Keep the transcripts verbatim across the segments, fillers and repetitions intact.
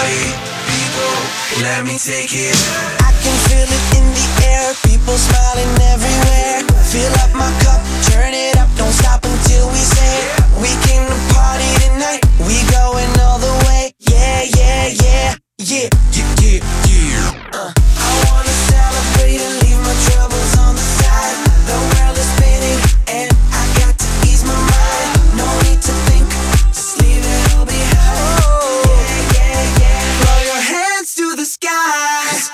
Party people, let me take it. I can feel it in the air, people smiling everywhere. Fill up my cup, turn it up, don't stop until we say it. We came to party tonight, we going all the way. Yeah, yeah, yeah, yeah, yeah, yeah, yeah. uh, I wanna celebrate and leave my troubles on the side. The world is spinning and I got to ease my mind. No need to think, just leave it all behind. Yeah, yeah, yeah, throw your hands to the skies.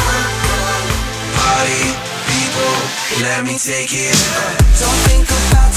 Let me take it. Don't think about